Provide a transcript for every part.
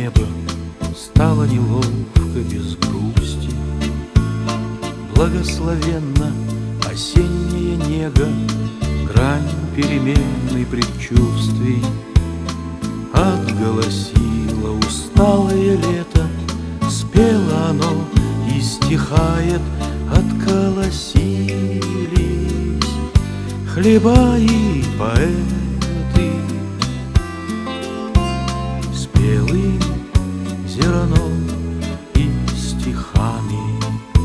небо стало неловко без грусти. Благословенна осенняя нега, грань переменной предчувствий. Отголосило усталое лето, спело оно и стихает. Отколосились хлеба и поэты спелым зерном и стихами.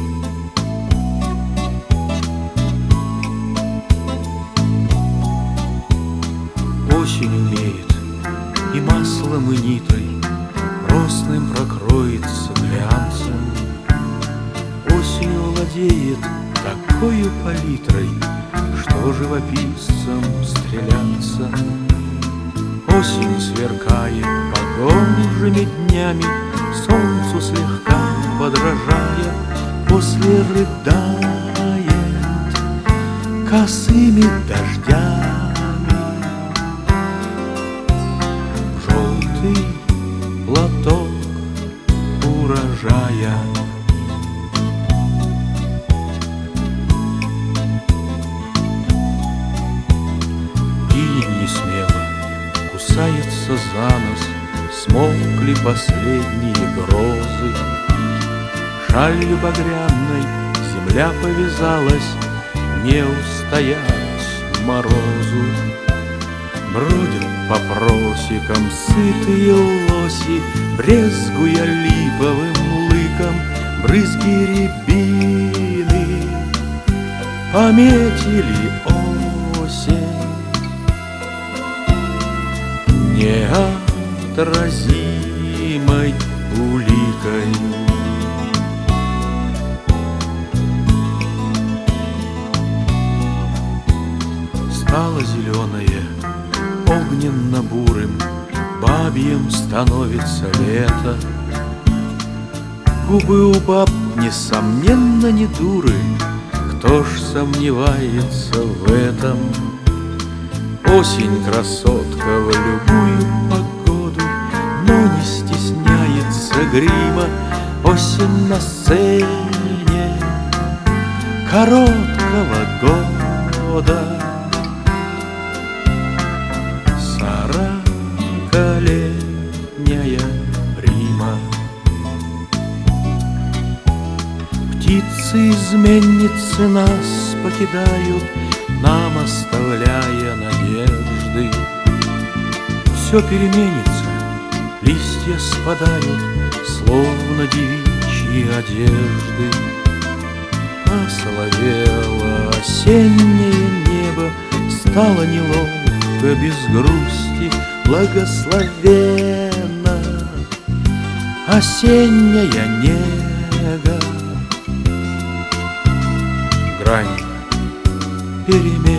Осень умеет и маслом, и нитой росным прокроется глянцем. Осень владеет такою палитрой, что живописцам стреляться. Осень сверкает погожими днями, солнцу слегка подражая, после рыдает косыми дождями. Желтый платок урожая. Не смело кусается за нос, смолкли последние грозы. Шалью багряной земля повязалась, не устоять морозу. Бродят по просекам сытые лоси, брезгуя липовым лыком. Брызги рябины пометили осень неотразимой уликой. Стало зеленое огненно-бурым, бабьем становится лето. Губы у баб, несомненно, не дуры, кто ж сомневается в этом? Осень красотка в любую погоду, но не стесняется грима. Осень на сцене короткого года. 40-летняя Рима. Птицы-изменницы нас покидают, нам оставляя надежды. Все переменится, листья спадают, словно девичьи одежды. Осоловело осеннее небо, стало неловко без грусти. Благословенна осенняя нега, грань перемен.